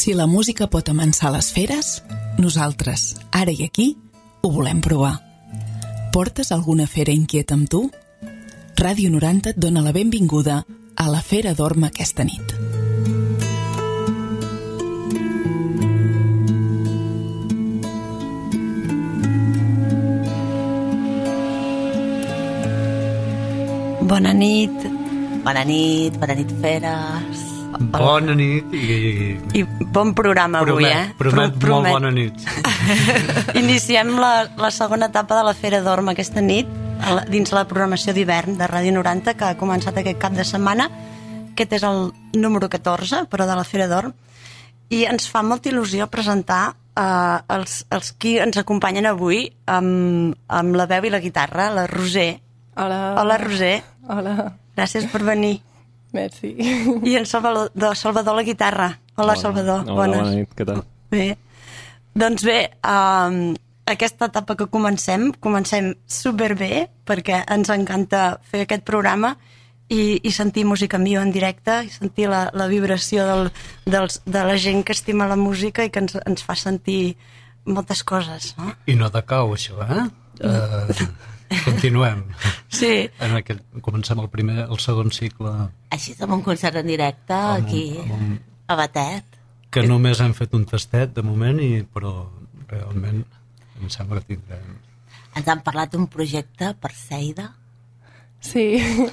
Si la música pot amansar les feres, nosaltres, ara i aquí, ho volem provar. Portes alguna fera inquieta amb tu? Ràdio 90 et dona la benvinguda a la Fera d'Orma aquesta nit. Bona nit, feres. Bona nit i bon programa avui, Promet molt bona nit. Iniciem la segona etapa de la Fera d'Orma aquesta nit, dins la programació d'hivern de Ràdio 90, que ha començat aquest cap de setmana. Aquest és el número 14, però de la Fera d'Orm. I ens fa molta il·lusió presentar els qui ens acompanyen avui amb la veu i la guitarra, la Roser. Hola, Roser. Hola. Gràcies per venir. Merci. I en Salvador la guitarra. Hola, Salvador. Hola, bona nit, què tal? Bé. Doncs bé, aquesta etapa que comencem superbé, perquè ens encanta fer aquest programa i sentir música en viu, en directe, i sentir la vibració de la gent que estima la música i que ens fa sentir moltes coses, no? I no decau, això, Continuem. Sí. Comencem el segon cicle. Així és, amb un concert en directe aquí, a Batet. Que només hem fet un tastet de moment, però realment em sembla que tindrem. Ens han parlat d'un projecte per Seida. Sí.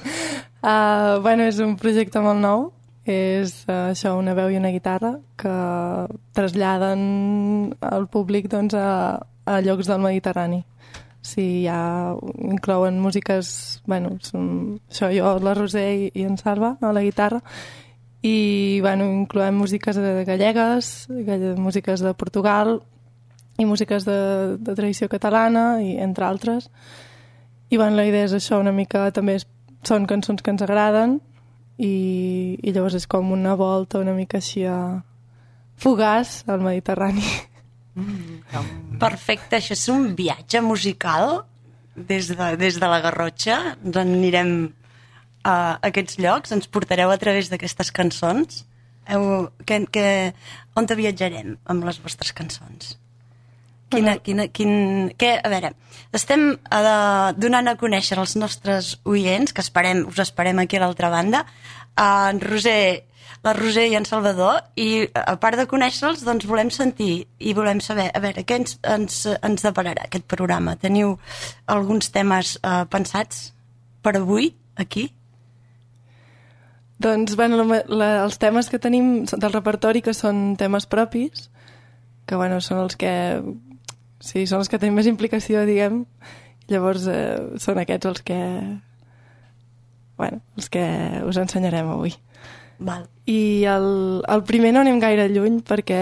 És un projecte molt nou. És això, una veu i una guitarra que traslladen al públic a llocs del Mediterrani. Sí, ja inclouen músiques, això jo, la Roser i en Salva a la guitarra, i incloem músiques gallegues, músiques de Portugal i músiques de tradició catalana, i entre altres. I la idea és això, una mica també són cançons que ens agraden, i llavors és com una volta una mica així fugaç al Mediterrani. Perfecte, això és un viatge musical des de la Garrotxa. Ens anirem a aquests llocs, ens portareu a través d'aquestes cançons. On viatjarem amb les vostres cançons? A veure, estem donant a conèixer als nostres oients, que us esperem aquí a l'altra banda, la Roser i en Salvador, i a part de conèixer-los, doncs volem sentir i volem saber, a veure, què ens depararà aquest programa? Teniu alguns temes pensats per avui, aquí? Doncs, els temes que tenim del repertori, que són temes propis, que, són els que... Sí, són els que tenen més implicació, diguem. Llavors, són aquests els que us ensenyarem avui. Val. I el primer no anem gaire lluny perquè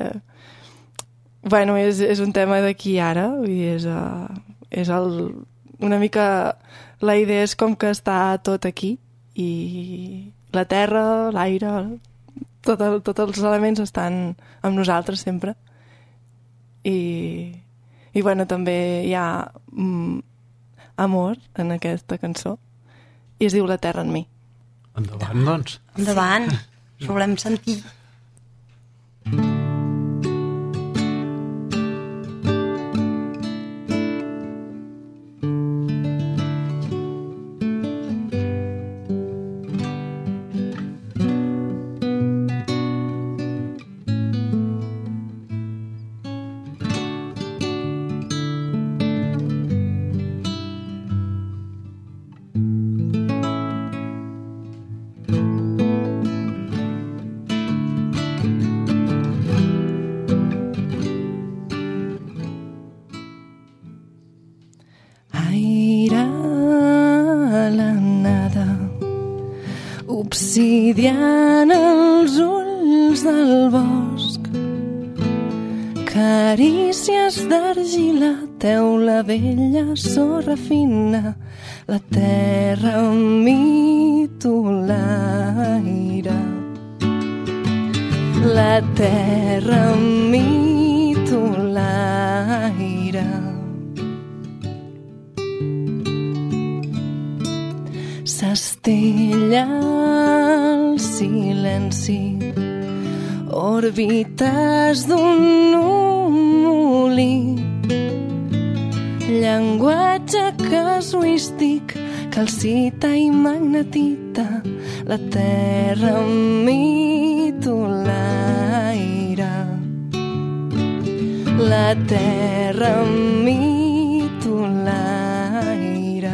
és un tema d'aquí ara, és una mica la idea és com que està tot aquí, i la terra, l'aire, tots els elements estan amb nosaltres sempre, i també hi ha amor en aquesta cançó, i es diu La terra en mi. Endavant, doncs. Endavant, ho volem sentir. Obsidiana els ulls del bosc, carícies d'argila, teula vella, sorra fina, la terra amb mi, tu l'aire. La terra amb mi, tu l'aire. S'estella el silenci òrbites d'un númoli, llenguatge casuístic, calcita i magnetita, la terra amb mi, tu l'aire. La terra amb mi, tu l'aire.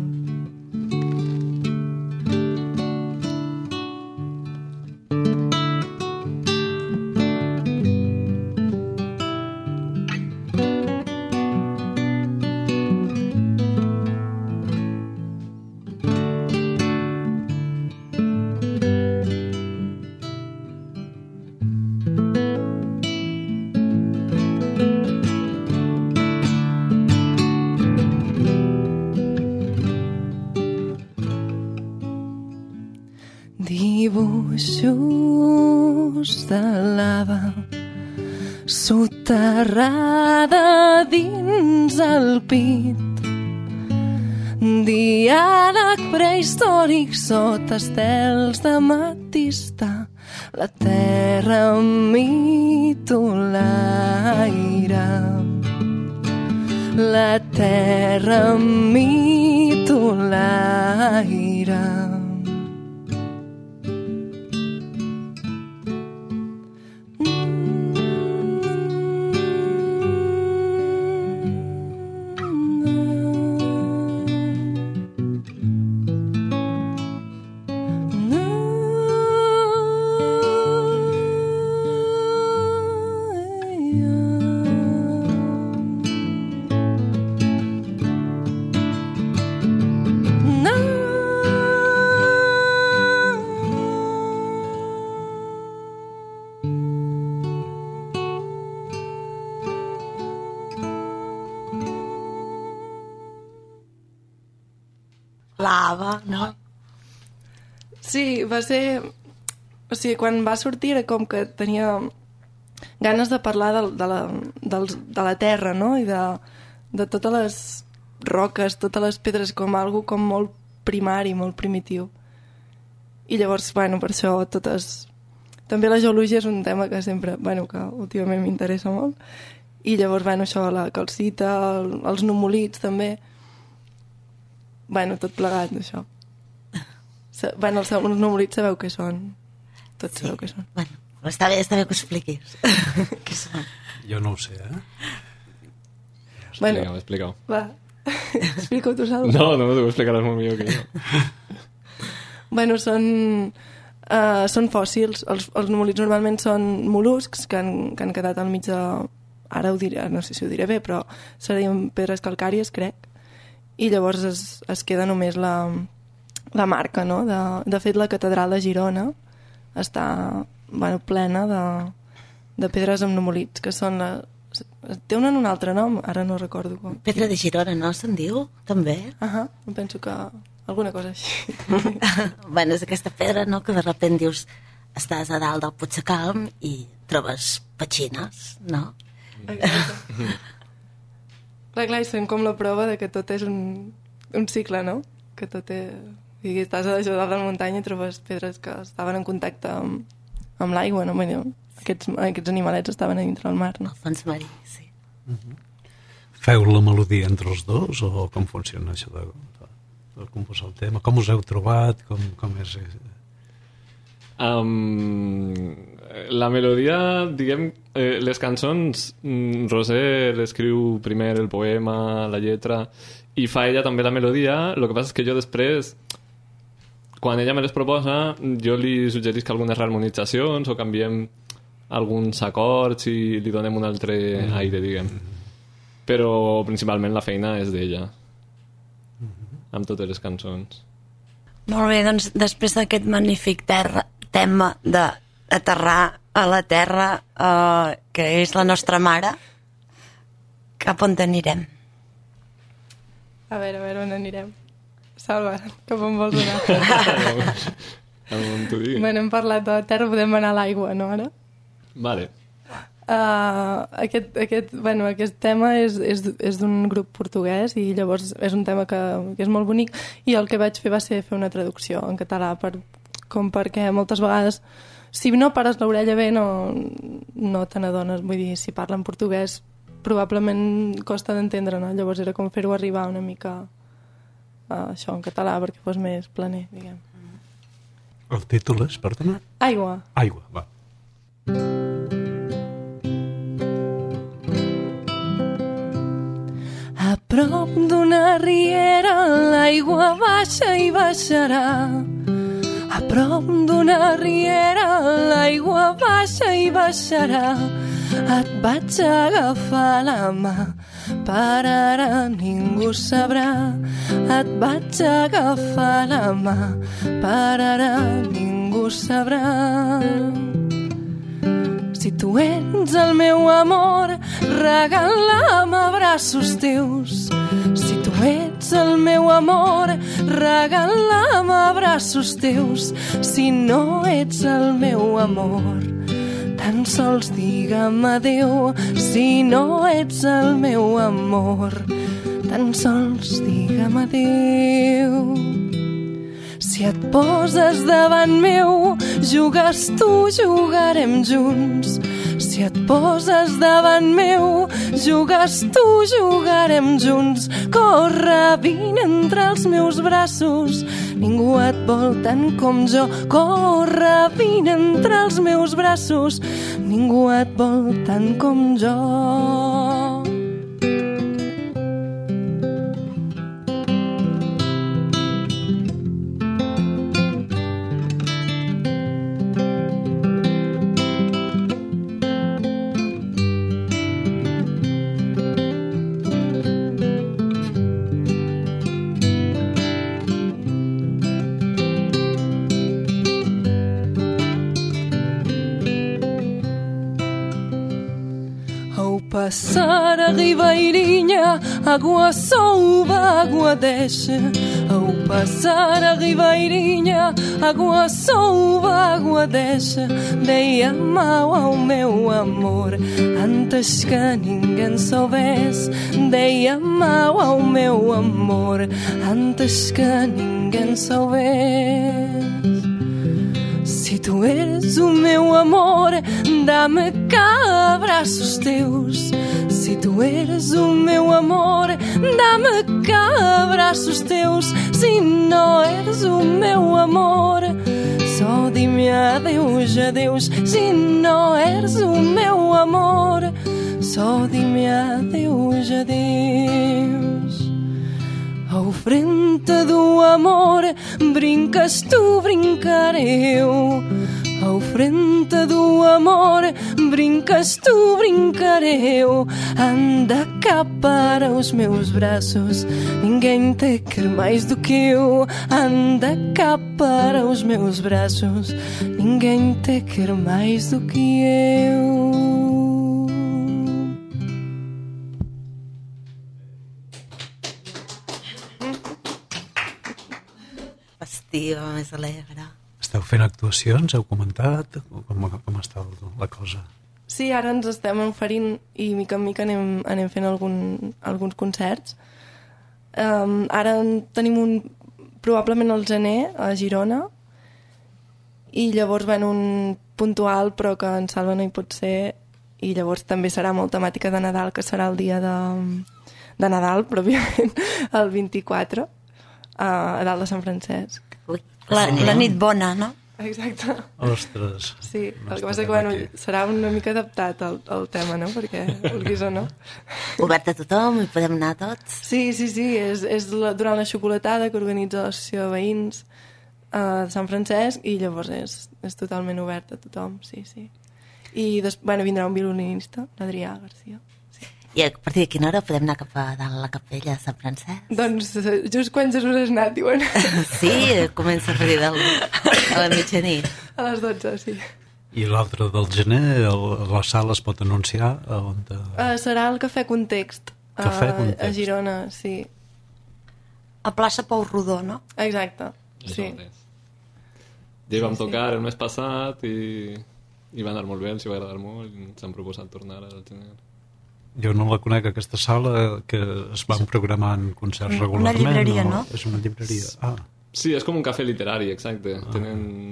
Dibuixos de lava soterrada dins el pit, diàleg prehistòric sota estels d'ametista, la terra amb mi, tu l'aire. La terra amb mi, tu l'aire. Lava, no? Sí, va ser... O sigui, quan va sortir era com que tenia ganes de parlar de la terra, no? I de totes les roques, totes les pedres, com algo com molt primari, molt primitiu. I llavors, bueno, per això totes... També la geologia és un tema que sempre... Bueno, que últimament m'interessa molt. I llavors, bueno, això, la calcita, els numolits, també... Bueno, tot plegat, això. Bueno, els numolits sabeu què són. Tots sí. Sabeu què són. Bueno, està bé que ho expliquis. Què són? Jo no ho sé, Bueno, explica-ho. Va, explica-ho tu, Salva. No, tu ho explicaràs molt millor que jo. Bueno, són fòssils. Els numolits normalment són mol·luscs que han quedat al mig de... Ara ho diré, no sé si ho diré bé, però serien pedres calcàries, crec. I llavors es queda només la marca, no? De fet, la catedral de Girona està plena de pedres amb numolits, que són tenen un altre nom, ara no recordo com. Pedra de Girona, no? Se'n diu, també? Penso que alguna cosa així. Bueno, és aquesta pedra, no?, que de sobte dius, estàs a dalt del Puigdecalm i trobes petxines, no? Exacte. Clar, i són com la prova de que tot és un cicle, no? Que tot és... I estàs a dalt de la muntanya i trobes pedres que estaven en contacte amb l'aigua, no? Aquests animalets estaven a dintre del mar, no? El fons marí, sí. Feu la melodia entre els dos o com funciona això de composar el tema? Com us heu trobat? Com és... La melodia, diguem, les cançons, Roser l'escriu primer el poema, la lletra, i fa ella també la melodia. El que passa és que jo després, quan ella me les proposa, jo li suggerisc algunes harmonitzacions o canviem alguns acords i li donem un altre aire, diguem. Però principalment la feina és d'ella, amb totes les cançons. Molt bé, doncs després d'aquest magnífic tema d'aterrar a la terra, que és la nostra mare, cap on anirem? A veure, on anirem? Salva, cap on vols anar? On t'ho digui. Bueno, hem parlat de la terra, podem anar a l'aigua, no, ara? Vale. Aquest tema és d'un grup portuguès i llavors és un tema que és molt bonic, i el que vaig fer va ser fer una traducció en català perquè moltes vegades si no pares l'orella bé no te n'adones. Vull dir, si parlen portuguès probablement costa d'entendre, no? Llavors era com fer-ho arribar una mica a això en català perquè fos més planer, diguem. El títol és, perdona? Aigua. Aigua, va. A prop d'una riera l'aigua baixa i baixarà. A prop d'una riera l'aigua baixa i baixarà. Et vaig agafar la mà, per ara ningú sabrà. Et vaig agafar la mà, per ara ningú sabrà. Si tu ets el meu amor, regala'm abraços teus. Si tu ets el meu amor, regala'm abraços teus. Si no ets el meu amor, tan sols digue'm adéu. Si no ets el meu amor, tan sols digue'm adéu. Si et poses davant meu, jugues tu, jugarem junts. Si et poses davant meu, jugues tu, jugarem junts. Corre, vine entre els meus braços, ningú et vol tant com jo. Corre, vine entre els meus braços, ningú et vol tant com jo. Passar a Ribeirinha, água solva, água desce. Ao passar a Ribeirinha, água solva, água desce. Deia mal ao meu amor, antes que ninguém soubesse. Deia mal ao meu amor, antes que ninguém soubesse. Si tu eres o meu amor, dá-me cá abraços teus. Si tu eres o meu amor, dá-me cá abraços teus. Se não eres o meu amor, só di-me adeus, adeus. Se não eres o meu amor, só di-me adeus, adeus. Ao frente do amor, brincas tu, brincar eu. Ao frente do amor, brincas tu, brincar eu. Anda cá para os meus braços, ninguém te quer mais do que eu. Anda cá para os meus braços, ninguém te quer mais do que eu. Festiva, més alegre. Esteu fent actuacions? Heu comentat? Com està la cosa? Sí, ara ens estem oferint i mica en mica anem fent alguns concerts. Ara tenim probablement al gener a Girona i llavors un puntual però que en Salva no hi pot ser i llavors també serà molt temàtica de Nadal, que serà el dia de Nadal, pròpiament, el 24 a dalt de Sant Francesc. Ui, La nit bona, no? Exacte. Ostres. Sí, el que passa que serà una mica adaptat al tema, no? Perquè vulguis o no. obert a tothom, hi podem anar tots. Sí, és durant la xocolatada que organitza l'associació de veïns de Sant Francesc i llavors és totalment obert a tothom, sí. I vindrà un violinista, l'Adrià Garcia. I a partir de quina hora podem anar cap a dalt la capella de Sant Francesc? Doncs just quantes hores has anat, diuen? Sí, comença a partir a la mitjanit. A les 12, sí. I l'altre del gener, la sala es pot anunciar? Serà el Cafè Context, a Girona, sí. A plaça Pau Rodó, no? Exacte, sí. Ja hi vam tocar el mes passat i va anar molt bé, els va agradar molt i ens han proposat tornar al gener. Jo no la conec, aquesta sala, que es van programant concerts regularment. Una llibreria, no? És una llibreria. Sí, és com un cafè literari, exacte.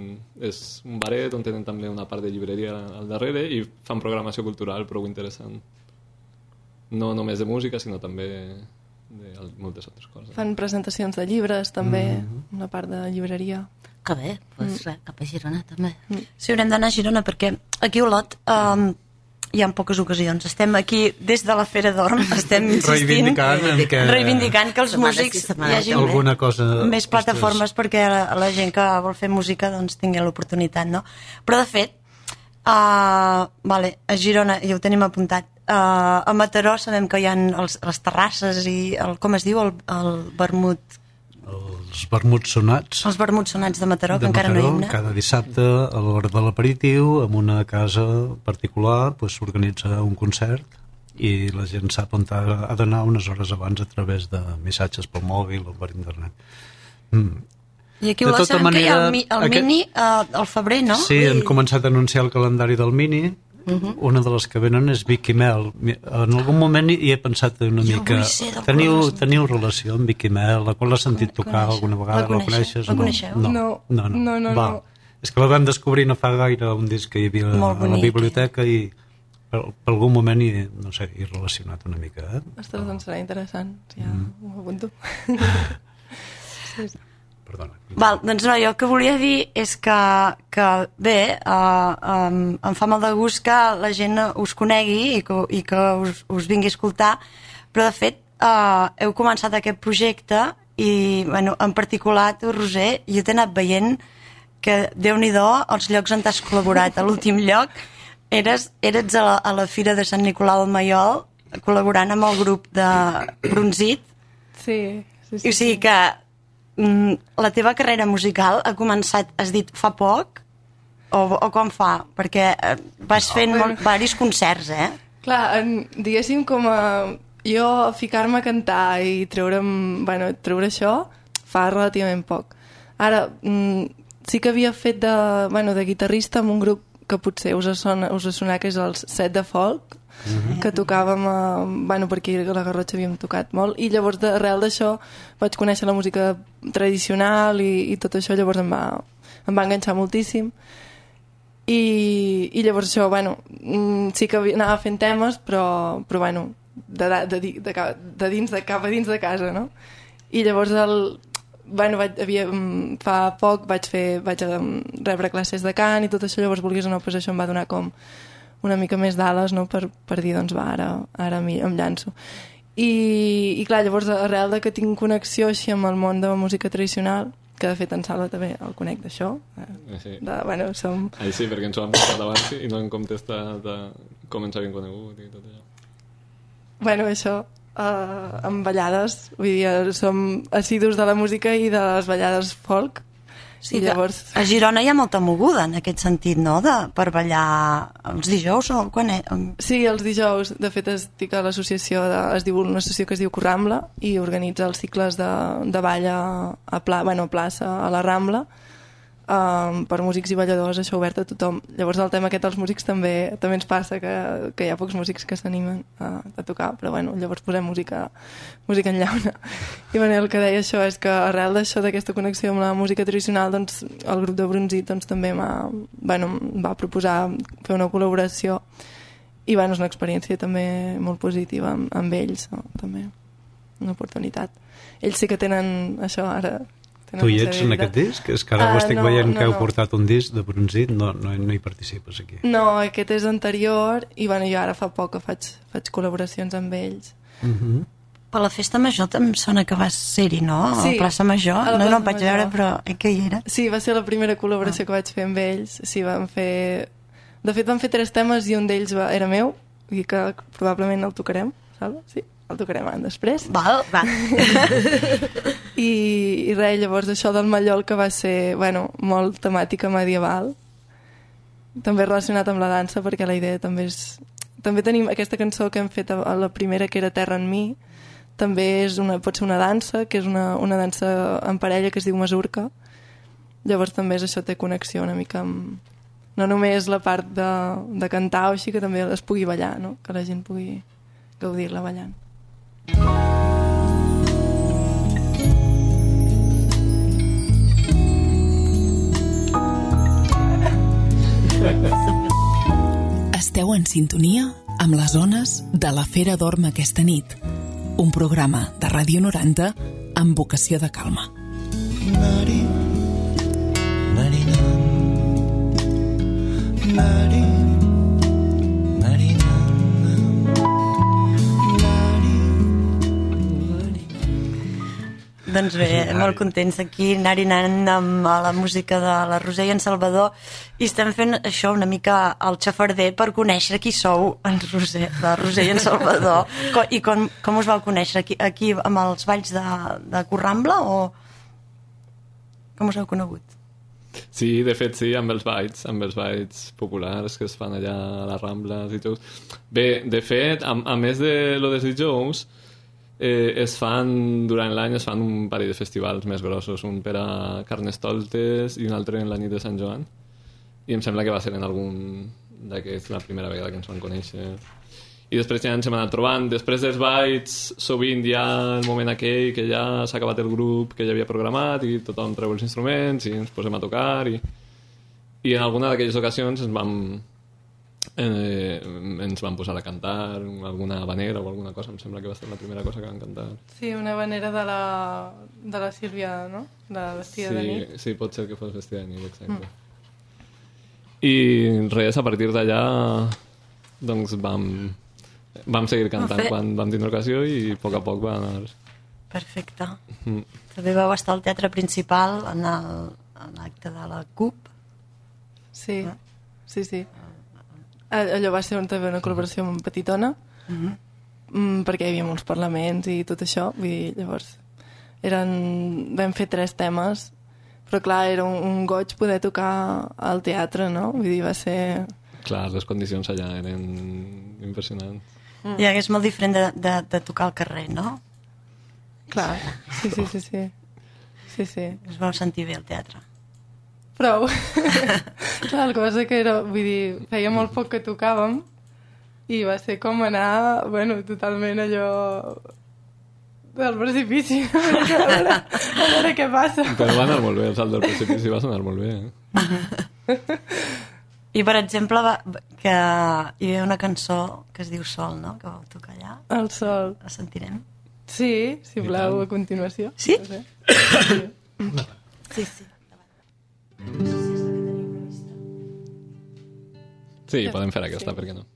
és un baret on tenen també una part de llibreria al darrere i fan programació cultural prou interessant. No només de música, sinó també de moltes altres coses. Fan presentacions de llibres, també, una part de llibreria. Que bé, doncs res, cap a Girona també. Sí, haurem d'anar a Girona perquè aquí a Olot hi ha poques ocasions. Estem aquí des de la Fera d'Orm, estem insistint, reivindicant que els músics hi hagi alguna cosa, més plataformes perquè la gent que vol fer música doncs tingui l'oportunitat, no? Però de fet, a Girona, ja ho tenim apuntat, a Mataró sabem que hi ha les terrasses i com es diu, el vermut. Els vermuts sonats. Els vermuts sonats de Mataró, que encara no hi hem anat. Cada dissabte, a l'hora de l'aperitiu, en una casa particular, s'organitza un concert i la gent sap on ha d'anar unes hores abans a través de missatges pel mòbil o per internet. I aquí ho sabem que hi ha el Mini al febrer, no? Sí, han començat a anunciar el calendari del Mini. Una de les que venen és Vicky Mel. En algun moment hi he pensat una mica... Teniu relació amb Vicky Mel, la qual l'has sentit tocar alguna vegada? La coneixes? La coneixeu? No. És que la vam descobrir no fa gaire un disc que hi havia a la biblioteca i per algun moment hi relacionat una mica. Ostres, doncs serà interessant. Ja ho apunto. Sí. Perdona. Val, doncs no, jo el que volia dir és que bé, em fa molt de gust que la gent us conegui i que us vingui a escoltar, però de fet heu començat aquest projecte i, bueno, en particular tu, Roser, jo t'he anat veient que, Déu-n'hi-do, els llocs on t'has col·laborat. A l'últim lloc eres a la Fira de Sant Nicolau del Maiol col·laborant amb el grup de Brunzit. Sí. O sigui que la teva carrera musical ha començat, has dit, fa poc? O quan fa? Perquè vas fent diversos concerts, Clar, diguéssim com jo ficar-me a cantar i treure això fa relativament poc. Ara, sí que havia fet de guitarrista amb un grup que potser us ha sonat, que és els Set de Folk, que tocàvem per aquí a la Garrotxa havíem tocat molt, i llavors arrel d'això vaig conèixer la música tradicional i tot això, llavors em va enganxar moltíssim i llavors això, sí que anava fent temes però de dins de casa, no? I llavors fa poc vaig rebre classes de cant i tot això, llavors vulguis o no, això em va donar com una mica més d'ales, no? per dir, doncs ara em llanço. I clar, llavors, arrel de que tinc connexió així amb el món de la música tradicional, que de fet en Salva també el conec d'això. Sí. Som... Sí, perquè ens ho han parlat abans i no hem contestat com ens havien conegut i tot allò. Això, amb ballades, vull dir, som assidus de la música i de les ballades folk. Sí, llavors... A Girona hi ha molta moguda en aquest sentit, no? Per ballar els dijous o quan és? Sí, els dijous. De fet, estic a l'associació, es diu una associació que es diu Corrambla i organitza els cicles de ball a plaça, a la Rambla, per músics i balladors, això obert a tothom. Llavors el tema aquest dels músics també ens passa, que hi ha pocs músics que s'animen a tocar, però llavors posem música en llauna. I el que deia això és que arrel d'això, d'aquesta connexió amb la música tradicional, doncs el grup de Brunzit també em va proposar fer una col·laboració i és una experiència també molt positiva amb ells, no? També una oportunitat. Ells sí que tenen això ara. Tu hi ets en aquest disc? És que ara ho estic veient que heu portat un disc de Brunzit, no hi participes aquí. No, aquest és anterior i jo ara fa poc que faig col·laboracions amb ells. Per la festa major em sona que vas ser-hi, no? A la plaça Major. No em vaig veure, però que hi era. Sí, va ser la primera col·laboració que vaig fer amb ells. Sí, de fet, vam fer 3 temes i un d'ells era meu, i que probablement el tocarem, Salva? Sí, el tocarem després. Va. I res, llavors això del Mallol, que va ser molt temàtica medieval, també relacionat amb la dansa, perquè la idea també és... També tenim aquesta cançó que hem fet a la primera, que era Terra en mi, també pot ser una dansa, que és una dansa en parella que es diu Masurca. Llavors també això té connexió una mica amb... No només la part de cantar o així, que també es pugui ballar, no? Que la gent pugui gaudir-la ballant. Esteu en sintonia amb les ones de La Fera dorm aquesta nit, un programa de Ràdio 90 amb vocació de calma. Nari, nari, nari, nari, Doncs bé, molt contents aquí, anant amb la música de la Roser i en Salvador, i estem fent això una mica al xafarder per conèixer qui sou, la Roser i en Salvador. I com us vau conèixer? Aquí amb els balls de Corrambla o com us heu conegut? Sí, de fet sí, amb els balls populars que es fan allà a les Rambles i tot. Bé, de fet, a més de lo dels dijous, durant l'any es fan un parell de festivals més grossos, un per a Carnestoltes i un altre en la nit de Sant Joan, i em sembla que va ser en algun d'aquests la primera vegada que ens van conèixer, i després ja ens hem anat trobant. Després dels balls sovint hi ha el moment aquell que ja s'ha acabat el grup que ja havia programat i tothom treu els instruments i ens posem a tocar, i en alguna d'aquelles ocasions ens van posar a cantar alguna habanera o alguna cosa. Em sembla que va ser la primera cosa que van cantar. Sí, una habanera de la Sílvia, no? De vestida de nit. Sí, pot ser que fos vestida de nit, exacte. I res, a partir d'allà doncs vam seguir cantant quan vam tindre ocasió, i a poc va anar. Perfecte. També vau estar al Teatre Principal en l'acte de la CUP. Sí, sí. Allò va ser també una col·laboració amb Petitona, perquè hi havia molts parlaments i tot això. Vull dir, llavors vam fer 3 temes, però clar, era un goig poder tocar al teatre, no? Vull dir, va ser... Clar, les condicions allà eren impressionants. I és molt diferent de tocar al carrer, no? Clar, sí. Us vau sentir bé al teatre? Prou. Clar, la cosa que era, vull dir, feia molt poc que tocàvem i va ser com anar, bueno, totalment allò del precipici, a veure què passa. Però va anar molt bé, el salt del precipici va sonar molt bé, I, per exemple, que hi havia una cançó que es diu Sol, no?, que vau tocar allà. El Sol. La sentirem? Sí, si voleu, a continuació. Sí? No sé. Sí. Sí, podem fer aquesta, per què no?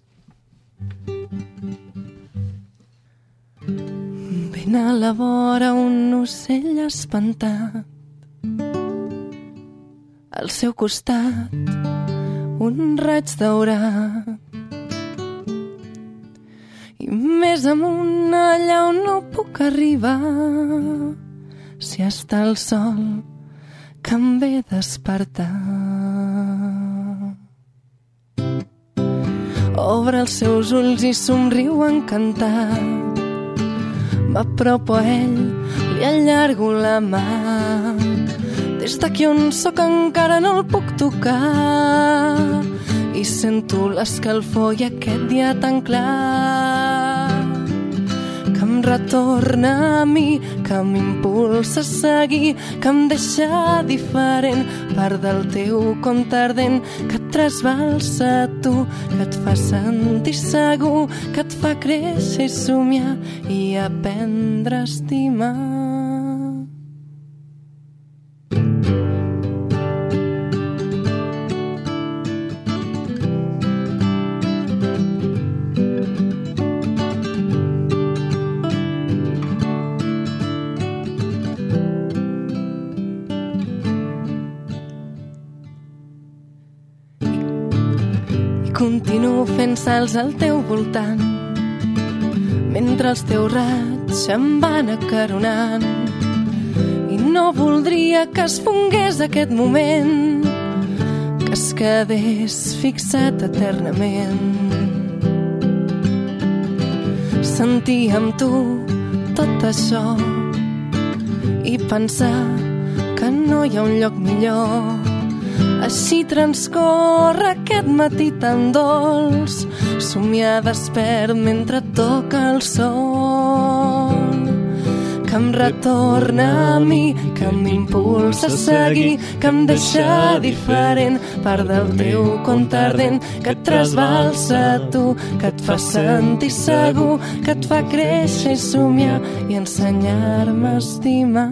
Ben a la vora un ocell espantat, al seu costat un raig daurat, i més amunt allà on no puc arribar, si està el sol que em ve despertar. Obre els seus ulls i somriu encantat. M'apropo a ell, li allargo la mà. Des d'aquí on sóc encara no el puc tocar, i sento l'escalfor i aquest dia tan clar que em retorna a mi, que m'impulsa a seguir, que em deixa diferent, part del teu conte ardent que et trasbalsa a tu, que et fa sentir segur, que et fa créixer i somiar i aprendre a estimar. Continuo fent salts al teu voltant, mentre els teus raigs em van acaronant, i no voldria que es fongués aquest moment, que es quedés fixat eternament. Sentir amb tu tot això i pensar que no hi ha un lloc millor. Així transcorre aquest matí tan dolç, somiar despert mentre toca el sol. que em retorna a mi, que m'impulsa a seguir, que em deixa diferent, part del teu compte ardent, que et trasbalsa a tu, que et fa sentir segur, que et fa créixer i somiar i ensenyar-me a estimar.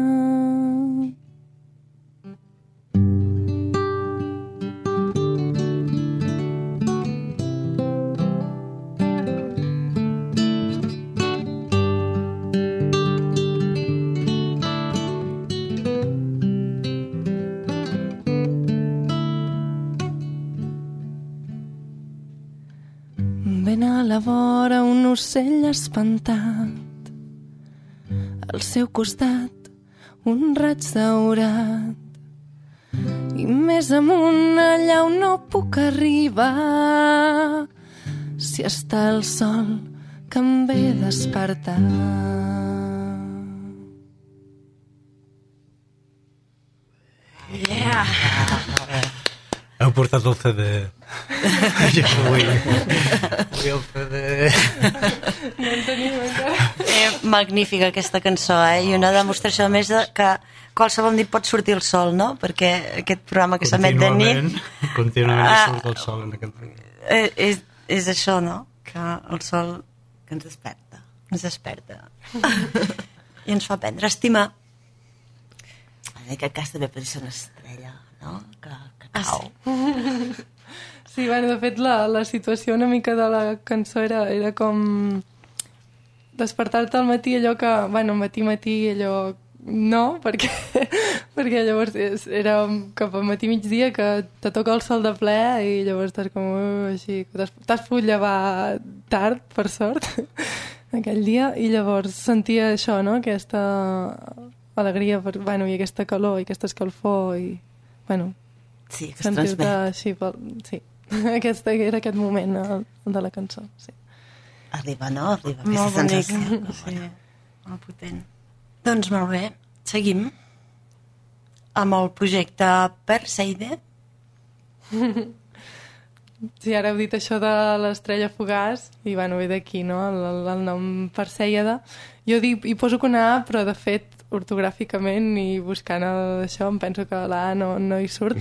Ben a la vora un ocell espantat, al seu costat un raig daurat, i més amunt allà on no puc arribar, si està el sol que em ve despertar. Heu portat el CD. Jo vull el CD. No en tenim encara. Magnífica aquesta cançó, i una demostració més que qualsevol nit pot sortir el sol, no? Perquè aquest programa que s'emet de nit... Contínuament surt el sol en aquest programa. És això, no? Que el sol Que ens desperta. ens desperta. I ens fa aprendre a estimar. En aquest cas també pot ser una estrella, no? Que cau. Sí, bueno, de fet, la situació una mica de la cançó era com despertar-te al matí, allò que, bueno, matí, allò no, perquè llavors era cap al matí migdia que te toca el sol de ple i llavors estàs com així, t'has pogut llevar tard, per sort, aquell dia, i llavors sentia això, no?, aquesta alegria, bueno, i aquesta calor, i aquesta escalfor, i, bueno, Sí, que es sentir-te transmet. així, sí, era aquest moment de la cançó, sí. Arriba, no? Arriba aquesta Molt bonic. sensació. Sí, molt potent. Doncs molt bé, seguim amb el projecte Perseide. Sí, ara heu dit això de l'estrella fugaç i, bueno, ve d'aquí, no?, el nom Persèide. Jo hi poso que una A, però, de fet, ortogràficament i buscant això em penso que la A no hi surt.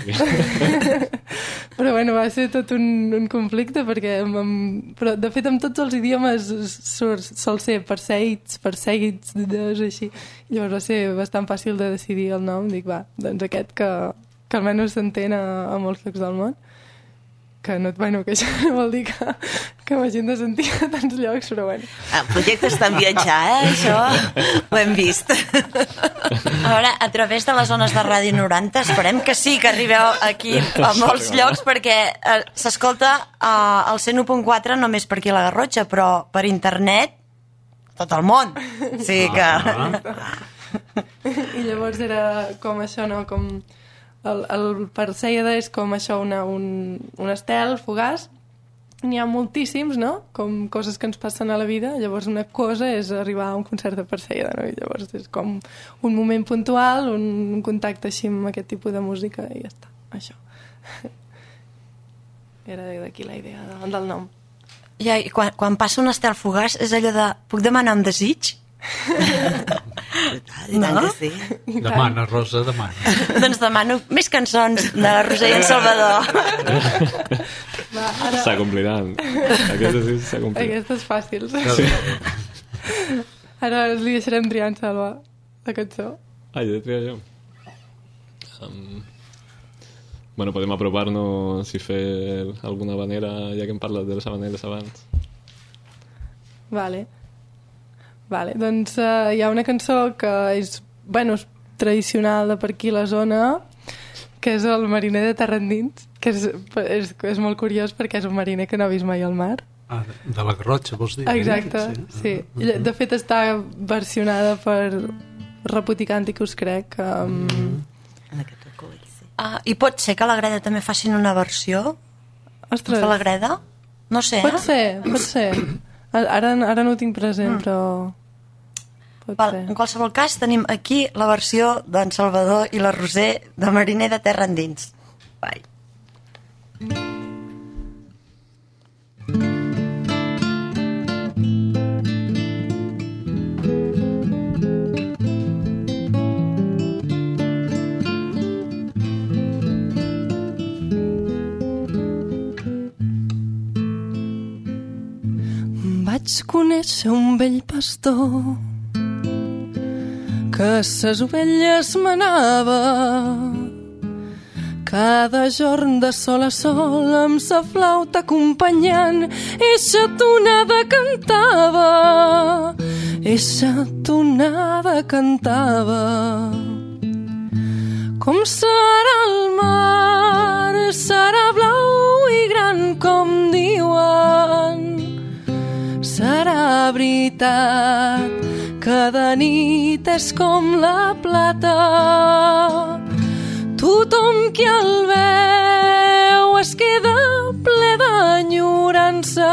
Però, bueno, va ser tot un conflicte perquè... Però, de fet, en tots els idiomes sol ser perseguits, així. I llavors va ser bastant fàcil de decidir el nom. Dic, va, doncs aquest que almenys s'entén a molts llocs del món. Que no, bueno, que això no vol dir que m'hagin de sentir a tants llocs, però bueno. El projecte està en viatjar, això ho hem vist. A veure, a través de les zones de Ràdio 90, esperem que sí, que arribeu aquí a molts llocs, perquè s'escolta al 101.4 només per aquí a la Garrotxa, però per internet tot el món. O sigui que... I llavors era com això, no? Com el Persèide és com això, un estel fugaç. N'hi ha moltíssims, no? Com coses que ens passen a la vida. Llavors una cosa és arribar a un concert de Persèide, no? I llavors és com un moment puntual, un contacte així amb aquest tipus de música i ja està, això. Era d'aquí la idea del nom. Ja, i quan passa un estel fugaç és allò de... Puc demanar un desig? I tant que sí. Demana, Rosa, demana. Doncs demano més cançons de la Roser i en Salvador. S'acompliran. Aquestes s'acompliran. Aquestes fàcils. Sí. Ara els li deixarem triar en Salva la cançó. He de triar jo. Bueno, podem apropar-nos i fer alguna manera, ja que hem parlat de les habaneres abans. Vale, doncs hi ha una cançó que és, bueno, és tradicional de per aquí la zona, que és el mariner de terra endins, que és molt curiós perquè és un mariner que no ha vist mai al mar. Ah, de la Garrotxa, vols dir? Exacte, sí. De fet està versionada per Reputicant i que us crec. En aquest recull, sí. I pot ser que a la Greda també facin una versió? Ostres, De la Greda? No sé, pot ser. Ara no ho tinc present, però pot Val, ser. en qualsevol cas, tenim aquí la versió d'en Salvador i la Roser de Mariner de terra endins. Vai. vaig conèixer un vell pastor que ses ovelles manava cada jorn de sol a sol amb sa flauta acompanyant. Eixa tonada cantava, eixa tonada cantava. Com serà el mar, serà blau i gran com diuen. Serà veritat que de nit és com la plata. Tothom qui el veu es queda ple d'enyorança.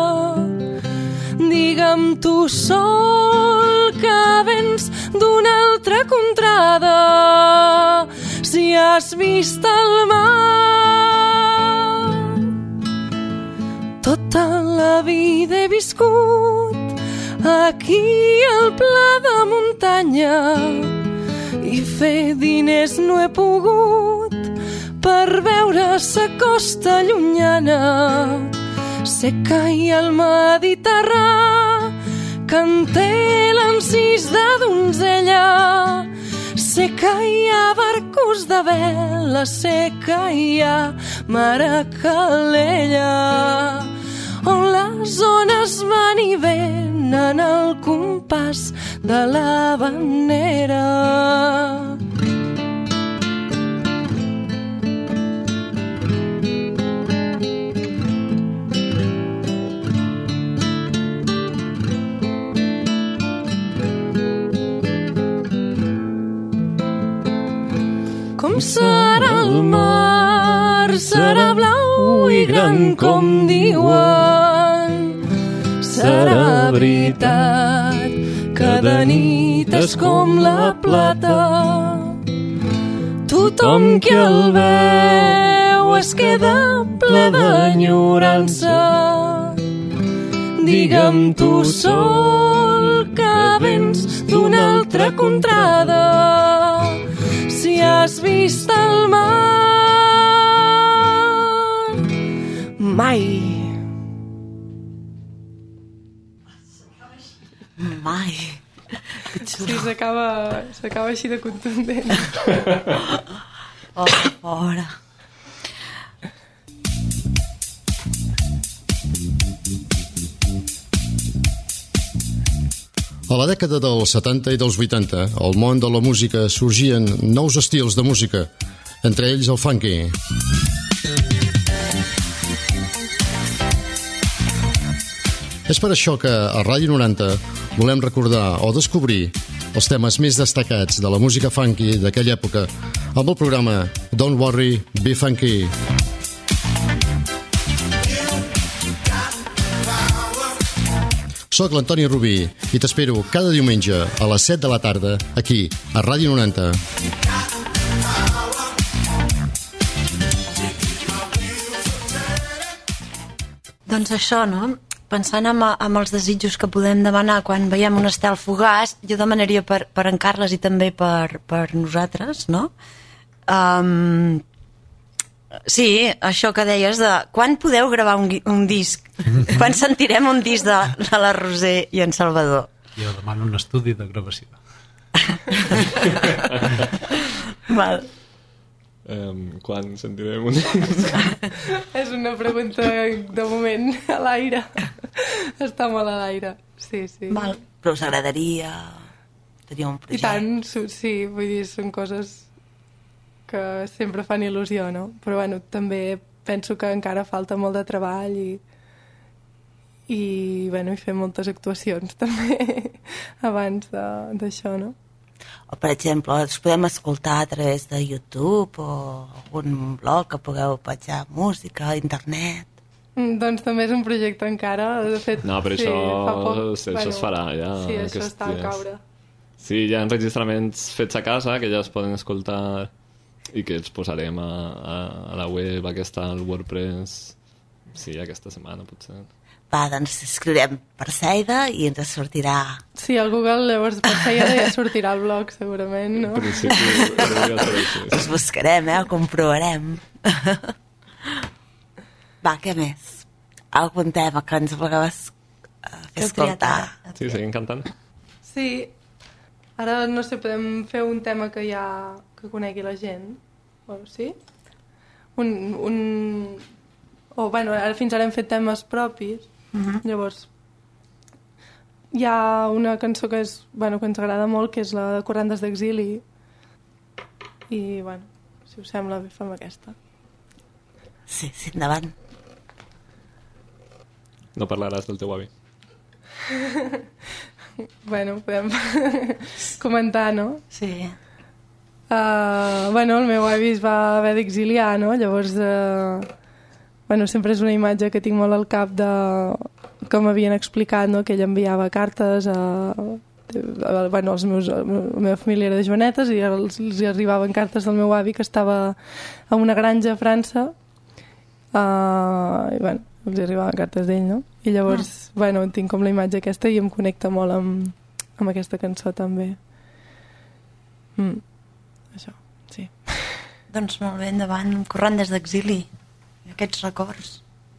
Digue'm tu sol que vens d'una altra contrada, si has vist el mar. Tota la vida he viscut aquí al pla de muntanya i fer diners no he pogut per veure sa costa llunyana. Sé que hi ha el Mediterrà que en té l'encís de donzella. Sé que hi ha barcos de vela, sé que hi ha mar a Calella, on les ones van i venen al compàs de la bandera. Com serà el mar, serà blau i gran com diuen. Serà veritat que de nit és com la plata. Tothom qui el veu es queda ple d'enyorança. Digue'm tu sol que vens d'una altra contrada, si has vist el mar. Mai. Mai. Sí, s'acaba així de contundent. Oh, fora. A la dècada dels 70 i dels 80, al món de la música sorgien nous estils de música, entre ells el funky. És per això que a Ràdio 90 volem recordar o descobrir els temes més destacats de la música funky d'aquella època amb el programa Don't Worry, Be Funky. Soc l'Antoni Rubí i t'espero cada diumenge a les 7 de la tarda aquí, a Ràdio 90. Doncs això, no? Pensant en els desitjos que podem demanar quan veiem un estel fugaç, jo demanaria per en Carles i també per nosaltres, no? Sí, això que deies de quan podeu gravar un disc? Quan sentirem un disc de la Roser i en Salvador? Jo demano un estudi de gravació. Val. Quan sentirem un disc? És una pregunta de moment a l'aire. Està molt a l'aire. Sí, sí. Val. Però us agradaria tenir un projecte? I tant, sí, vull dir, són coses que sempre fan il·lusió, no? Però bueno, també penso que encara falta molt de treball i bueno, i fer moltes actuacions també abans d'això, no? O, per exemple, els podem escoltar a través de YouTube o algun blog que pugueu petjar música a internet. Doncs també és un projecte encara. De fet, no, però sí, això es farà ja. Sí, això està a caure. Sí, hi ha enregistraments fets a casa que ja es poden escoltar i que els posarem a la web aquesta, al WordPress, sí, aquesta setmana potser. Va, doncs escriurem Perseida i ens sortirà... Sí, al Google llavors Perseida ja sortirà al blog, segurament, no? En principi, us buscarem, ho comprovarem. Va, què més? Algun tema que ens vulgueu escoltar. Sí, seguim cantant. Sí. Ara, no sé, podem fer un tema que conegui la gent. O sí? Ara fins ara hem fet temes propis. Llavors, hi ha una cançó que ens agrada molt, que és la de Corrandes d'Exili. I, si us sembla bé, fem aquesta. Sí, endavant. No parlaràs del teu avi. Podem comentar, no? Sí. El meu avi es va haver d'exiliar, no? Llavors, sempre és una imatge que tinc molt al cap de com m'havien explicat, no? Que ell enviava cartes a la meva família era de Joanetes i els arribaven cartes del meu avi que estava a una granja a França els arribaven cartes d'ell, no? I llavors, tinc com la imatge aquesta i em connecta molt amb aquesta cançó també. Això, sí. Doncs molt bé, endavant, Corrandes d'Exili, aquests records.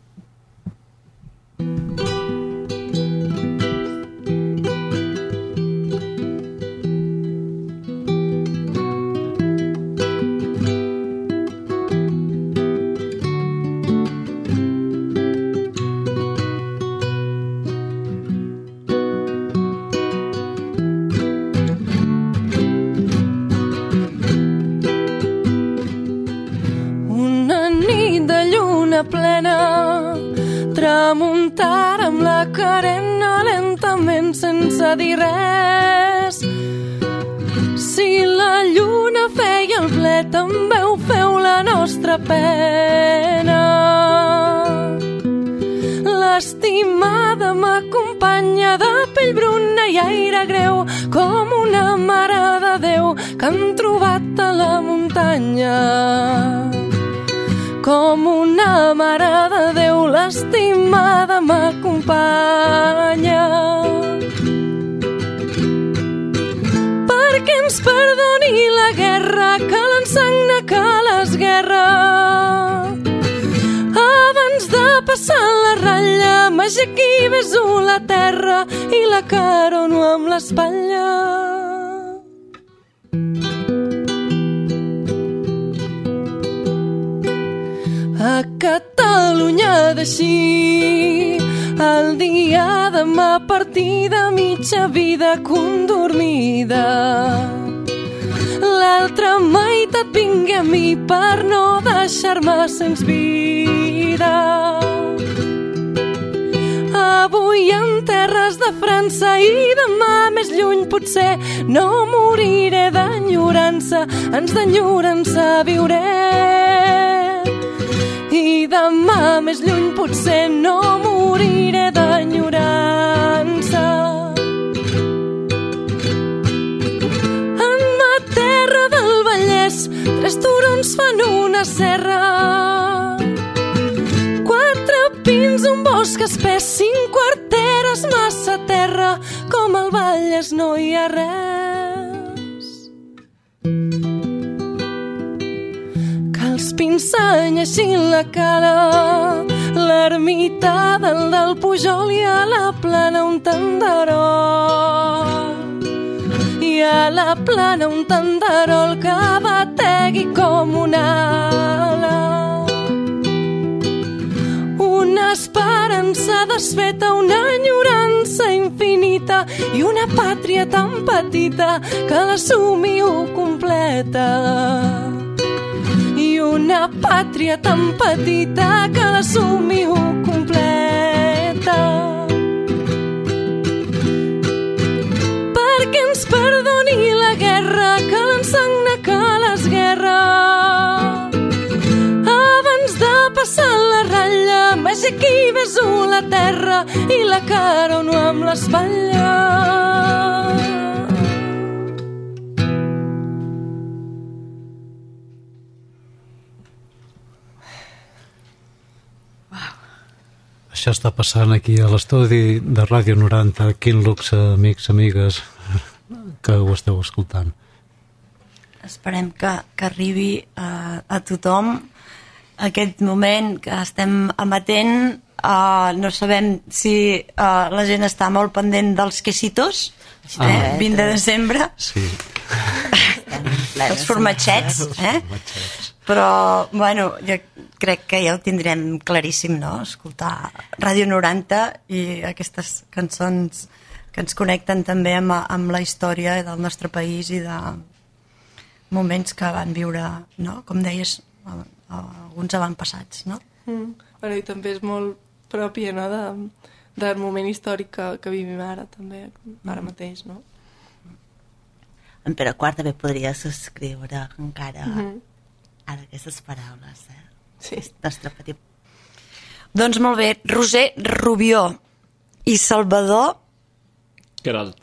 Plena, tramuntar amb la carena lentament sense dir res. Si la lluna feia el ple també ho feu la nostra pena. L'estimada m'acompanya de pell bruna i aire greu com una mare de Déu que han trobat a la muntanya. Com una mare de Déu, l'estimada m'acompanya. Perquè ens perdoni la guerra, que l'ensagna que l'esguerra. Abans de passar la ratlla, m'aixequi i beso la terra i la carono amb l'espatlla. A Catalunya d'així, el dia de ma partida, mitja vida condormida. L'altra meitat vingui a mi per no deixar-me sens vida. Avui en terres de França i demà més lluny potser no moriré d'enyorança, ens d'enyorança viuré. I demà més lluny potser no moriré d'enyorança. En ma terra del Vallès 3 turons fan una serra, 4 pins, un bosc espès, 5 quarteres, massa terra, com al Vallès no hi ha res. Els pins s'anyeixin la cala, l'ermita del Pujol i a la plana un tenderol. I a la plana un tenderol que bategui com una ala. Una esperança desfeta, una enyorança infinita i una pàtria tan petita que l'assumiu completa. I una pàtria tan petita que l'assumiu completa. Perquè ens perdoni la guerra, que l'ensagna que l'esguerra. Abans de passar la ratlla, m'aixequi i beso la terra i la carono amb l'espatlla. Això està passant aquí a l'estudi de Ràdio 90. Quin luxe, amics, amigues, que ho esteu escoltant. Esperem que arribi a tothom aquest moment que estem emetent no sabem si la gent està molt pendent dels quesitos, 20 de desembre. Sí. Els formatgets, Però, bueno, jo crec que ja ho tindrem claríssim, no? Escoltar Ràdio 90 i aquestes cançons que ens connecten també amb la història del nostre país i de moments que van viure, no? Com deies, alguns avantpassats, no? Bueno, i també és molt pròpia, no?, del moment històric que vivim ara, també, ara mateix, no? En Pere IV també podria subscriure encara ara aquestes paraules, Sí. Nostre petit. Doncs molt bé, Roser Rubió i Salvador Queralt.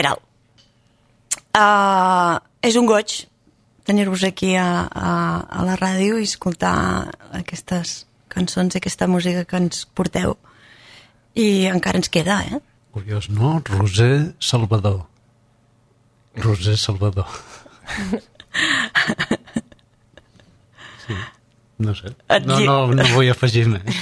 És un goig tenir-vos aquí a la ràdio i escoltar aquestes cançons i aquesta música que ens porteu. I encara ens queda, Curiós, no? Roser Salvador. Sí, no sé. No vull afegir més.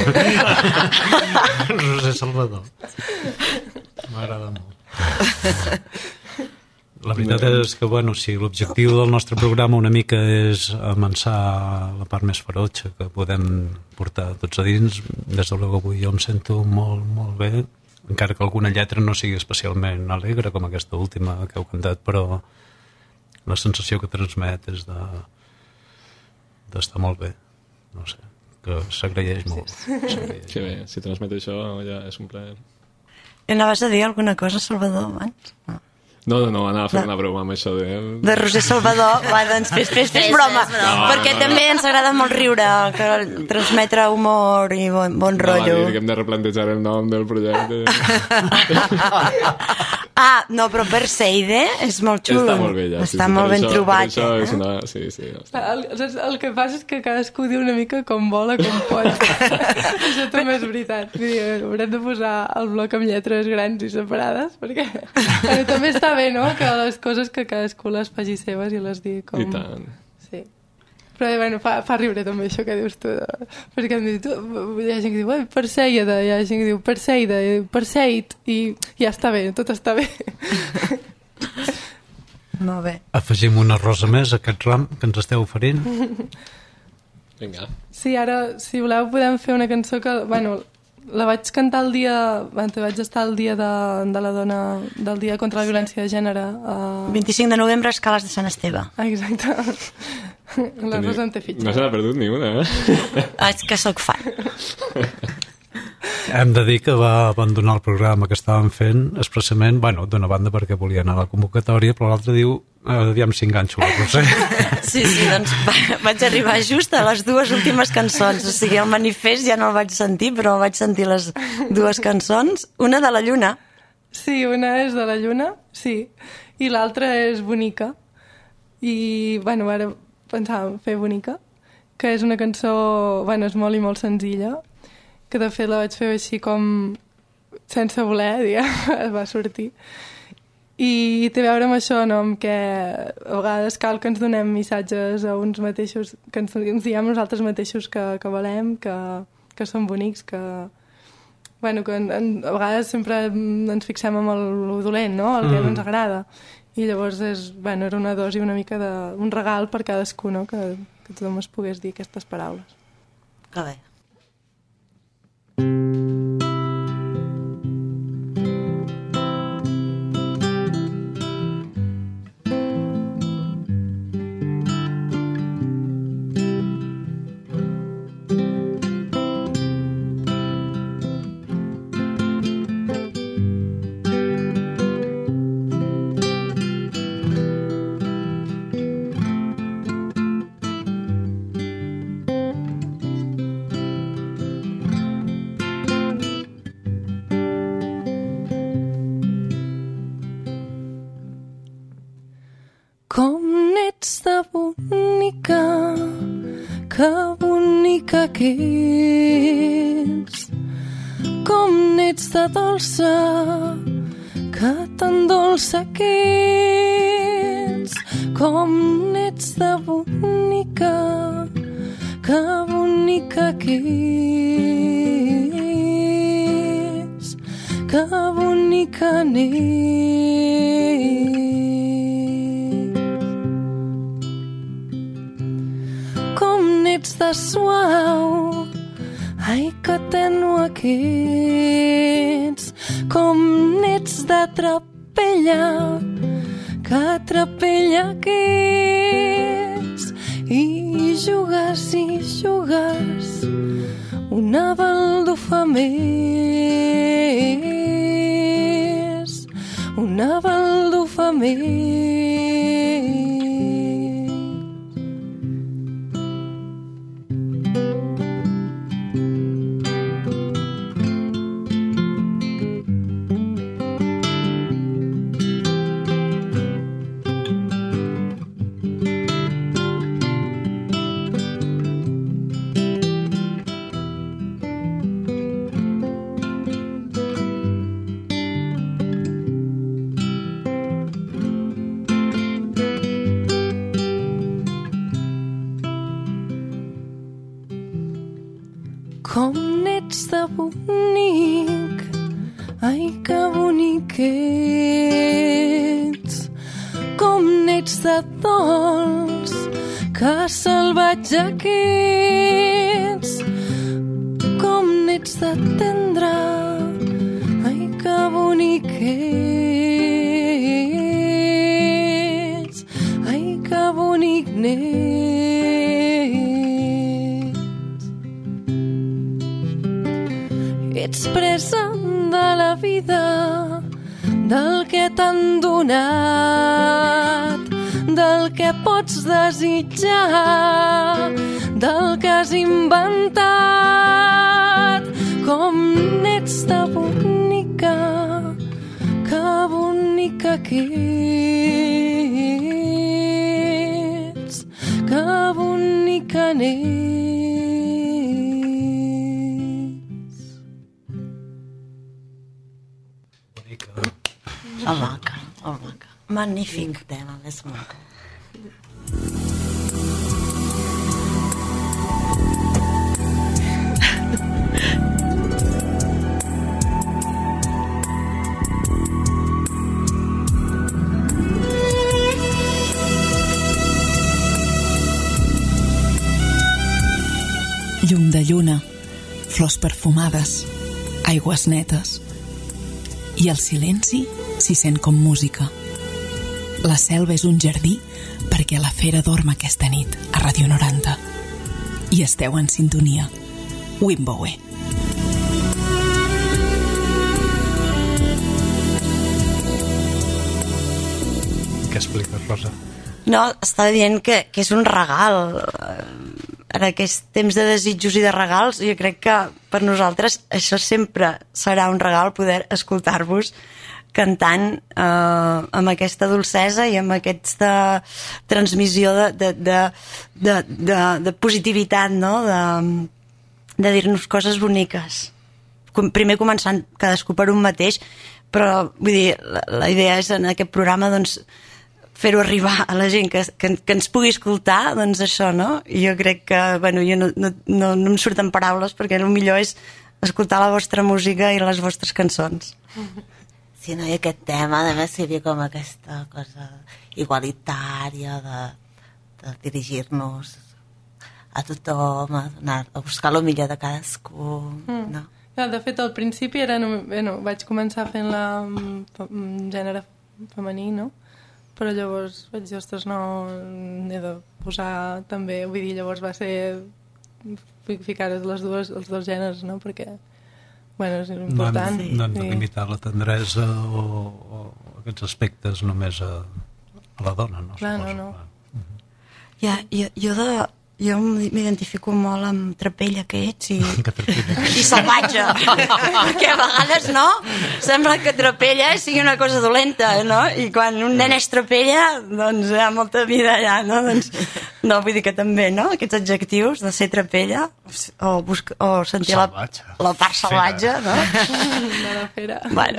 Roser Salvador. M'agrada molt. La veritat és que, bueno, si l'objectiu del nostre programa una mica és amansar la part més ferotge que podem portar tots a dins, des de l'ego avui jo em sento molt, molt bé, encara que alguna lletra no sigui especialment alegre, com aquesta última que heu cantat, però la sensació que transmet és d'estar molt bé. No sé, que s'agraeix molt. Que bé, si transmet això ja és un plaer. I anaves a dir alguna cosa, Salvador, abans? No, anava a fer una broma amb això de Roser Salvador. Va, doncs fes broma, perquè també ens agrada molt riure, transmetre humor i bon rotllo. No, que hem de replantejar el nom del projecte. No, però Perseide és molt xulo. Està molt bé, ja. Està molt ben trobat. Sí. El que passa és que cadascú diu una mica com vol, com pot. Això també és veritat. Haurem de posar el bloc amb lletres grans i separades, perquè també està bé, no?, que les coses que cadascú les faci seves i les digui com... I tant. Sí. Però, bueno, fa riure també això que dius tu. Perquè em diu, hi ha gent que diu Perseide, hi ha gent que diu Perseide, Perseid, i ja està bé, tot està bé. Molt bé. Afegim una rosa més a aquest ram que ens esteu oferint. Vinga. Sí, ara, si voleu, podem fer una cançó que, bueno, la vaig cantar el dia... vaig estar el dia de la dona, del dia contra la violència de gènere. 25 de novembre, a Escales de Sant Esteve. Exacte. La Rosa en té fitxa. No se n'ha perdut ni una, És que sóc fan. Hem de dir que va abandonar el programa que estàvem fent expressament, bueno, d'una banda perquè volia anar a la convocatòria, però l'altre diu, aviam si enganxo la Roser. Sí, doncs vaig arribar just a les dues últimes cançons, o sigui, el manifest ja no el vaig sentir, però vaig sentir les dues cançons, una de la Lluna. Sí, una és de la Lluna, sí, i l'altra és Bonica, i, bueno, ara pensàvem fer Bonica, que és una cançó, bueno, és molt i molt senzilla, que de fet la vaig fer així com sense voler, diguem, va sortir. I té a veure amb això, no?, amb que a vegades cal que ens donem missatges a uns mateixos, que ens diguem nosaltres mateixos que valem, que són bonics, que, bueno, que a vegades sempre ens fixem en el dolent, no?, el que no ens agrada. I llavors era una dosi una mica un regal per cadascú, no?, que tothom es pogués dir aquestes paraules. Que bé. bonica que ets, com n'ets de dolça, que tan dolça que ets, com n'ets de bonica, que bonica que que bonica nit. Com nits de suau, ai que tènue que ets, com nits de trapella, que trapella que ets, i jugues, una baldufa més, una baldufa més. Com n'ets de bonic, ai que bonic ets, com n'ets de dolç, que salvatge que ets, com n'ets de tendre, ai que bonic ets, ai que bonic n'ets. Ets presa de la vida, del que t'han donat, del que pots desitjar, del que has inventat. Com n'ets de bonica, que bonica que ets, que bonica n'ets. El maca. Magnífic. Quin tema més maco. Llum de lluna, flors perfumades, aigües netes. I el silenci s'hi sent com música. La selva és un jardí perquè la fera dorm aquesta nit a Ràdio 90. I esteu en sintonia. Wimbowe. Què expliques, Rosa? No, estava dient que és un regal. En aquest temps de desitjos i de regals, jo crec que per nosaltres això sempre serà un regal, poder escoltar-vos cantant amb aquesta dolcesa i amb aquesta transmissió de positivitat, no? De dir-nos coses boniques. Primer començant cadascú per un mateix, però vull dir, la idea és en aquest programa doncs fer-ho arribar a la gent que ens pugui escoltar, doncs això, no? I jo crec que, bueno, jo no em surten paraules perquè el millor és escoltar la vostra música i les vostres cançons. Sí, no? I aquest tema, a més, hi havia com aquesta cosa igualitària de dirigir-nos a tothom, a buscar el millor de cadascú, no? Ja, de fet, al principi era... Bueno, vaig començar fent-la en gènere femení, no? Però llavors vaig dir, ostres, no, n'he de posar també, vull dir, llavors va ser ficar els dos gèneres, no? Perquè, bueno, és important. No hem de limitar la tendresa o aquests aspectes només a la dona, no? Clar, no. Ja, jo m'identifico molt amb trapella que ets i salvatge, perquè a vegades no sembla que trapella sigui una cosa dolenta, no? I quan un nen és trapella doncs hi ha molta vida allà, no? Doncs, no, vull dir que també, no? Aquests adjectius de ser trapella o sentir la part salvatge, no? De la fera. Bueno.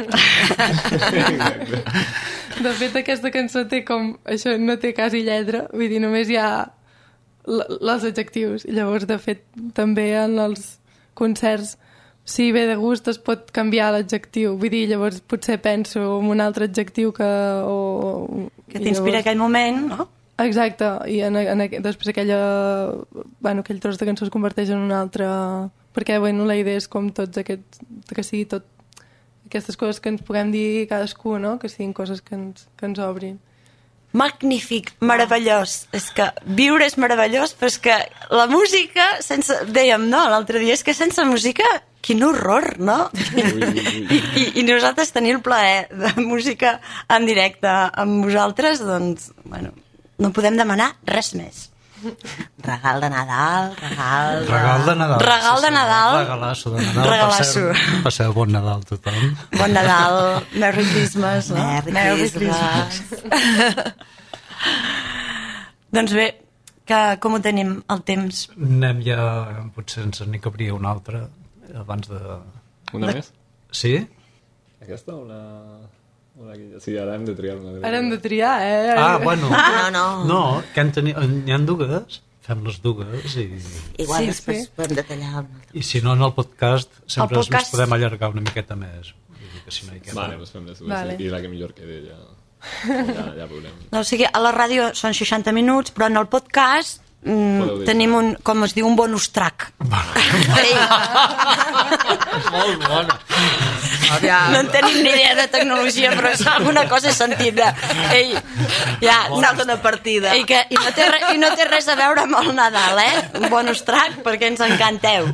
De fet, aquesta cançó té com... Això no té quasi lletra, vull dir, només hi ha els adjectius. I llavors, de fet, també en els concerts si ve de gust es pot canviar l'adjectiu. Vull dir, llavors potser penso en un altre adjectiu que t'inspira aquell moment, no? Exacte, i després aquell tros de cançó es converteix en un altre... Perquè la idea és com tots aquests... que sigui tot aquestes coses que ens puguem dir cadascú, no? Que siguin coses que ens obrin. Magnífic, meravellós. És que viure és meravellós, però és que la música, dèiem, no, l'altre dia, és que sense música, quin horror, no? I nosaltres tenir el plaer de música en directe amb vosaltres, doncs, bueno, no podem demanar res més. Regal de Nadal, Regal de Nadal. Regal de Nadal. Regalasso de Nadal. Regalasso. Passeu bon Nadal tothom. Bon Nadal, Merry Christmas. No? Merry Christmas. Doncs bé, com ho tenim, el temps? Anem ja, potser ens n'hi cabria una altra, abans de... Una més? Sí? Aquesta o la... Sí, ara hem de triar una. Ara hem de triar, Bueno. No, que n'hi ha dues, fem les dues i... Igual després podem detallar. I si no, en el podcast sempre ens podem allargar una miqueta més. Si no vale, doncs fem les dues. I la que millor quede ja veurem. No, o sigui, a la ràdio són 60 minuts, però en el podcast tenim com es diu, un bonus track. Molt bona. No en tenim ni idea de tecnologia, però alguna cosa he sentit de... Salta una partida. I no té res a veure amb el Nadal, un bonus track, perquè ens encanteu.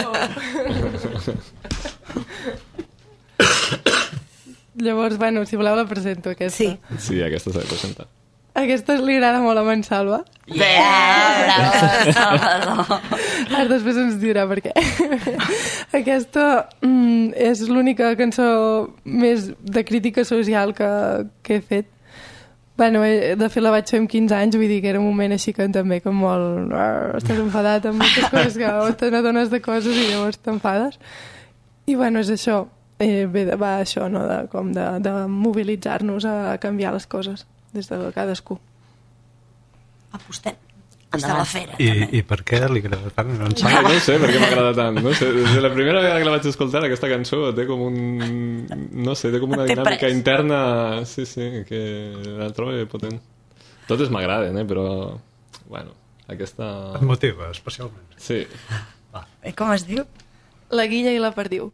Llavors, si voleu la presento, aquesta. Sí, aquesta s'ha de presentar. Aquesta li agrada molt a en Salva. Bravo, Salvador. Ara després ens dirà per què. Aquesta és l'única cançó més de crítica social que he fet. De fet la vaig fer amb 15 anys, vull dir que era un moment així que també com molt... Estàs enfadat amb moltes coses que te n'adones de coses i llavors t'enfades. I és això. Va això, no? De mobilitzar-nos a canviar les coses des de cadascú. Apostem. Des de la fera. I per què li agrada tant? No sé per què m'agrada tant. No sé, des de la primera vegada que la vaig escoltar, aquesta cançó té com té com una dinàmica interna, sí, que la trobo potent. Totes m'agraden, però aquesta... Et motiva, especialment. Sí. I com es diu? La Guilla i la Perdiu.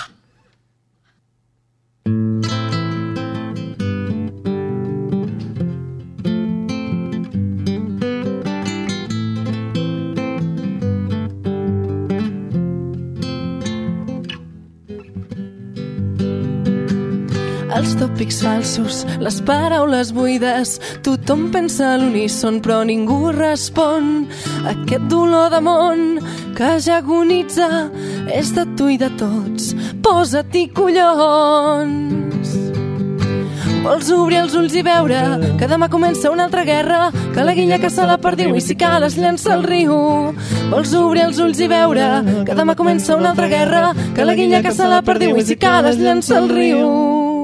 Els tòpics falsos, les paraules buides, tothom pensa a l'uníson però ningú respon. Aquest dolor de món que ja agonitza és de tu i de tots, posa-t'hi collons. Vols obrir els ulls i veure que demà comença una altra guerra, que la guilla caça la perdiu i si cal es llença al riu. Vols obrir els ulls i veure que demà comença una altra guerra, que la guilla caça la perdiu i si cal es llença al riu.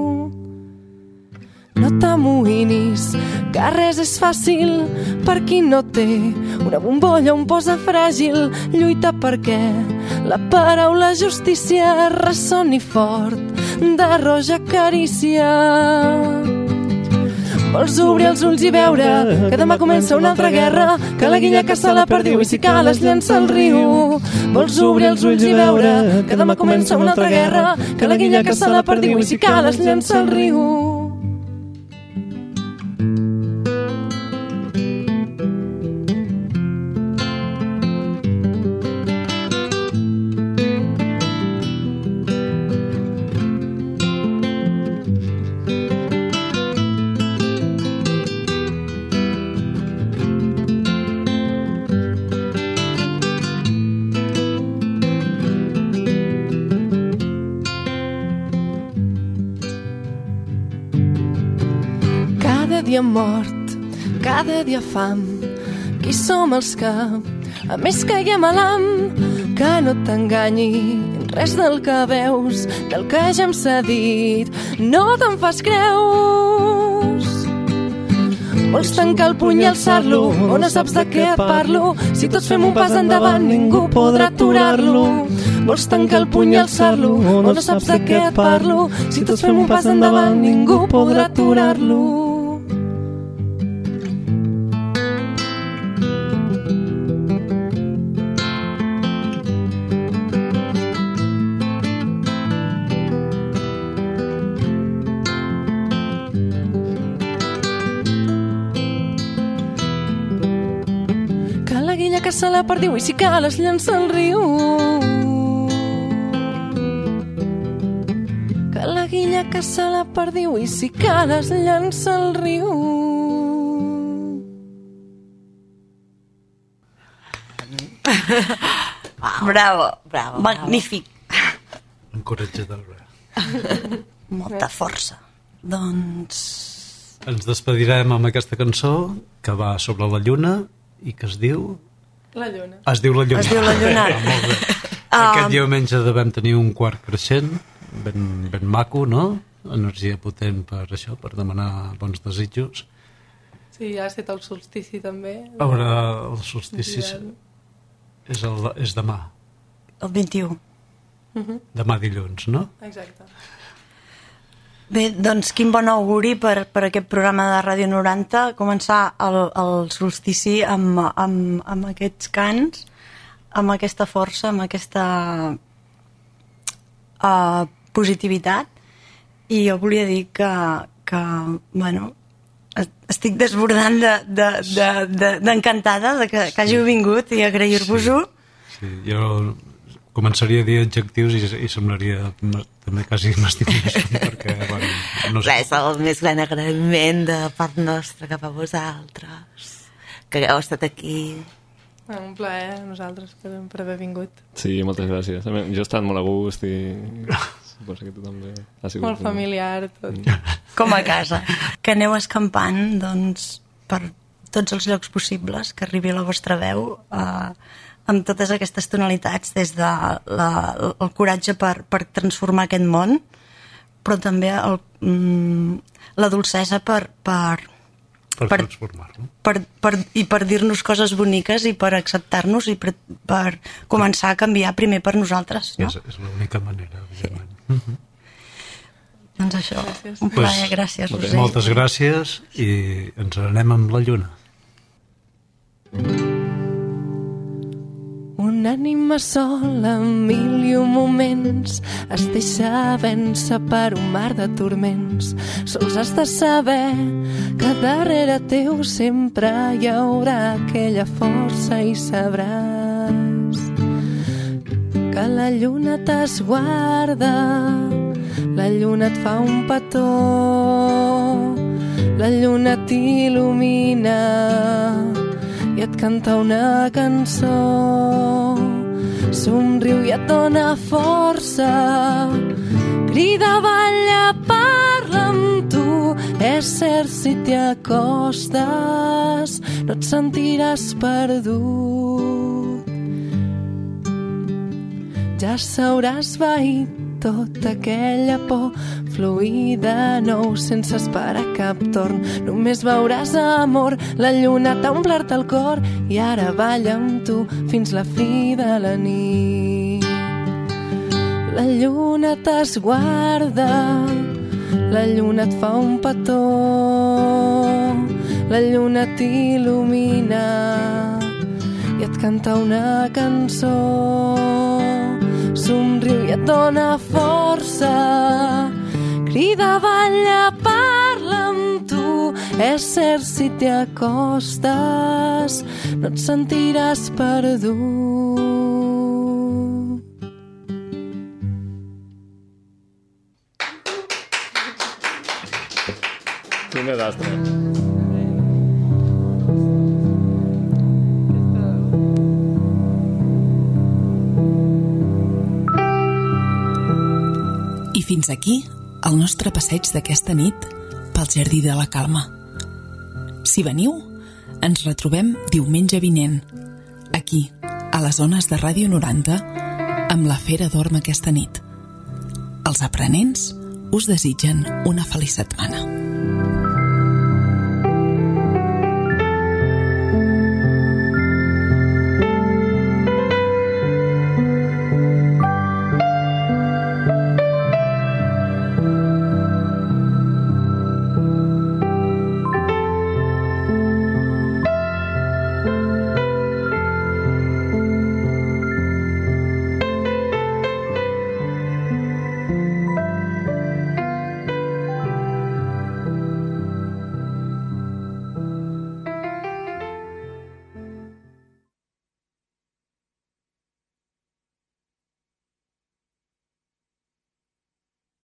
No t'amoïnis, que res és fàcil per qui no té una bombolla, un posa fràgil. Lluita perquè la paraula justícia ressoni fort de roja carícia. Vols obrir els ulls i veure que demà comença una altra guerra, que la guilla caça la perdiu i si cal es llença al riu. Vols obrir els ulls i veure que demà comença una altra guerra, que la guilla caça la perdiu i si cal es llença al riu. Dia mort, cada dia fam. Qui som els que a més caiguem a l'am? Que no t'enganyi res del que veus, del que ja em s'ha dit, no te'n fas creus. Vols tancar el puny i alçar-lo, o no saps de què et parlo? Si tots fem un pas endavant, ningú podrà aturar-lo. Vols tancar el puny i alçar-lo, o no saps de què et parlo? Si tots fem un pas endavant, ningú podrà aturar-lo. Que se la perdiu i si cal es llença al riu. Que la guilla que se la perdiu i si cal es llença al riu. Bravo. Magnífic. Encoratjador. Molta força. Doncs... Ens despedirem amb aquesta cançó que va sobre la lluna i que es diu... La lluna. Es diu La Lluna. Es diu La Lluna. Molt bé. Aquest diumenge devem tenir un quart creixent, ben maco, no? Energia potent per això, per demanar bons desitjos. Sí, ja ha estat el solstici també. A veure, el solstici és demà. El 21. Demà dilluns, no? Exacte. Bé, doncs quin bon auguri per aquest programa de Ràdio 90, començar el solstici amb aquests cants, amb aquesta força, amb aquesta positivitat, i jo volia dir que bueno, estic desbordant d'encantada de que hàgiu vingut i agrair-vos-ho. Sí, jo començaria a dir adjectius i semblaria també quasi m'estimulació perquè bueno, no sé. És el més gran agraïment de part nostra cap a vosaltres que heu estat aquí. Un plaer a nosaltres per haver vingut. Sí, moltes gràcies. Jo he estat molt a gust i suposo que tu també has sigut molt familiar tot. Com a casa. Que aneu escampant doncs, per tots els llocs possibles, que arribi la vostra veu amb totes aquestes tonalitats, des de el coratge per transformar aquest món, però també la dolcesa per transformar-lo. I per dir-nos coses boniques i per acceptar-nos i per començar a canviar primer per nosaltres. No? És l'única manera, evidentment. Sí. Doncs això, un plaer, gràcies, Roser. Moltes gràcies i ens anem amb la lluna. Una ànima sola en mil i un moments es deixa vèncer per un mar de turments. Sols has de saber que darrere teu sempre hi haurà aquella força i sabràs que la lluna t'esguarda, la lluna et fa un petó, la lluna t'il·lumina i et canta una cançó, somriu i et dona força, crida, balla, parla amb tu. És cert, si t'hi acostes no et sentiràs perdut, ja s'hauràs esvaït tota aquella por, fluir de nou sense esperar cap torn. Només veuràs amor, la lluna t'ha omplert el cor i ara balla amb tu fins la fi de la nit. La lluna t'esguarda, la lluna et fa un petó, la lluna t'il·lumina i et canta una cançó, somriu i et dona força, crida, balla, parla amb tu. És cert, si t'hi acostes no et sentiràs perdut. Quin desastre. I fins aquí el nostre passeig d'aquesta nit pel Jardí de la Calma. Si veniu, ens retrobem diumenge vinent, aquí, a les zones de Ràdio 90, amb la Fera dorm aquesta nit. Els aprenents us desitgen una feliç setmana.